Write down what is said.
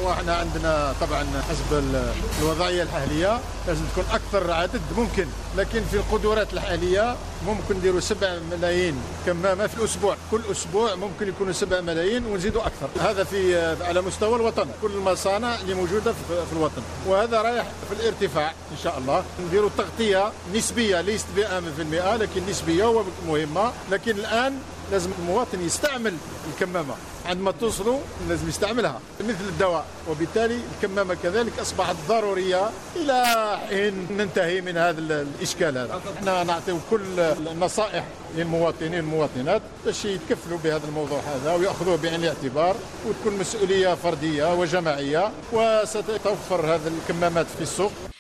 واحنا عندنا طبعا حسب الوضعيه الحاليه لازم تكون اكثر عدد ممكن، لكن في القدرات الحاليه ممكن نديروا 7 ملايين كمامه في الاسبوع، كل اسبوع ممكن يكونوا 7 ملايين ونزيدوا اكثر. هذا في على مستوى الوطن، كل المصانع اللي موجوده في الوطن، وهذا رايح في الارتفاع ان شاء الله. نديروا تغطيه نسبيه ليست ب 100% لكن نسبيه ومهمه. لكن الان لازم المواطن يستعمل الكمامة، عندما توصلوا لازم يستعملها مثل الدواء، وبالتالي الكمامة كذلك أصبحت ضرورية إلى حين ننتهي من هذا الإشكال هذا. احنا نعطي كل النصائح للمواطنين والمواطنات باش يتكفلوا بهذا الموضوع هذا ويأخذوه بعين الاعتبار، وتكون مسؤولية فردية وجماعية، وستتوفر هذه الكمامات في السوق.